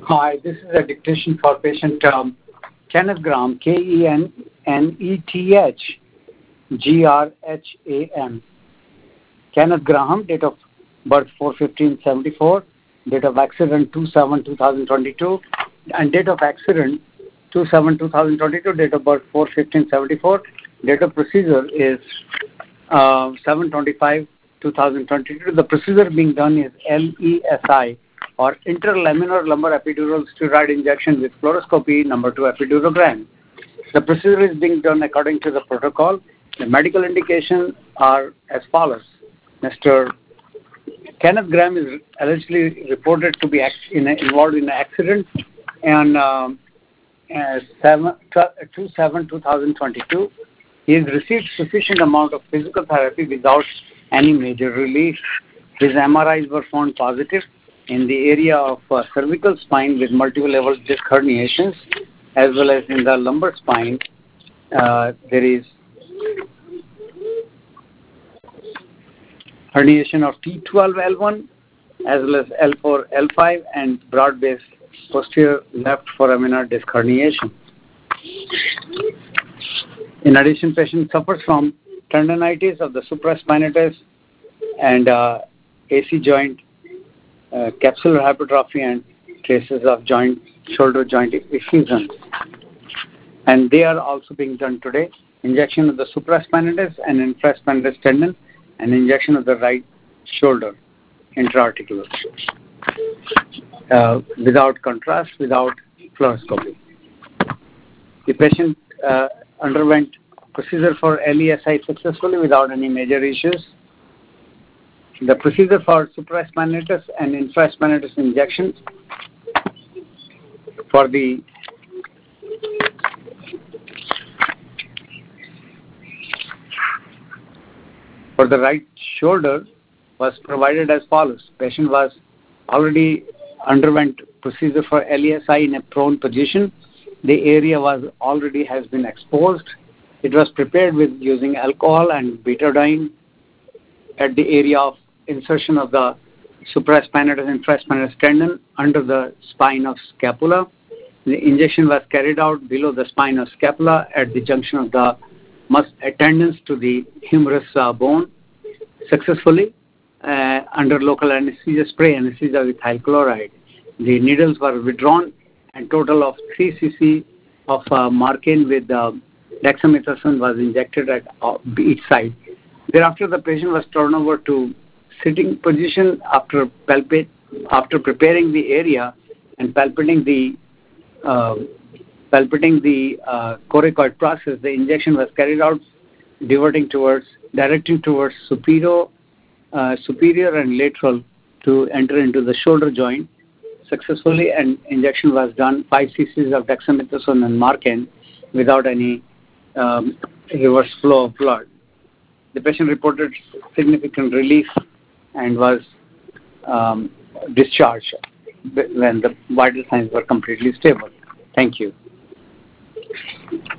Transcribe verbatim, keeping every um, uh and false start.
Hi, this is a dictation for patient um, Kenneth Graham, K E N N E T H G R H A M. Kenneth Graham, date of birth four fifteen seventy-four, date of accident two seven two thousand twenty-two, and date of accident two seven two thousand twenty-two, date of birth four fifteen seventy-four, date of procedure is uh, seven twenty-five two thousand twenty-two. The procedure being done is L E S I, or interlaminar lumbar epidural steroid injection with fluoroscopy number two epidurogram. The procedure is being done according to the protocol. The medical indications are as follows. Mister Kenneth Graham is allegedly reported to be in a, involved in an accident on um, uh, two seven two thousand twenty-two. He has received sufficient amount of physical therapy without any major relief. His M R Is were found positive in the area of uh, cervical spine with multiple level disc herniations, as well as in the lumbar spine. Uh, there is herniation of T twelve L one as well as L four L five and broad-based posterior left foraminal disc herniation. In addition, patient suffers from tendonitis of the supraspinatus and uh, A C joint, uh, capsular hypertrophy, and traces of joint shoulder joint effusion. And they are also being done today. Injection of the supraspinatus and infraspinatus tendon, and injection of the right shoulder intraarticular, uh, without contrast, without fluoroscopy. The patient uh, underwent procedure for L E S I successfully without any major issues. The procedure for supraspinatus and infraspinatus injection for the for the right shoulder was provided as follows. Patient was already underwent procedure for L E S I in a prone position. The area was already has been exposed. It was prepared with using alcohol and betadine at the area of insertion of the supraspinatus and infraspinatus tendon under the spine of scapula. The injection was carried out below the spine of scapula at the junction of the mus- tendons to the humerus uh, bone successfully uh, under local anesthesia, spray anesthesia with ethyl chloride. The needles were withdrawn and total of three cc of uh, Marcaine with uh, dexamethasone was injected at uh, each side. Thereafter, the patient was turned over to sitting position after palpate, after preparing the area and palpating the uh, palpating the uh, coracoid process. The injection was carried out, diverting towards directing towards superior, uh, superior and lateral to enter into the shoulder joint successfully, and injection was done five cc of dexamethasone and Marcaine without any um, reverse flow of blood. The patient reported significant relief and was um, discharged when the vital signs were completely stable. Thank you.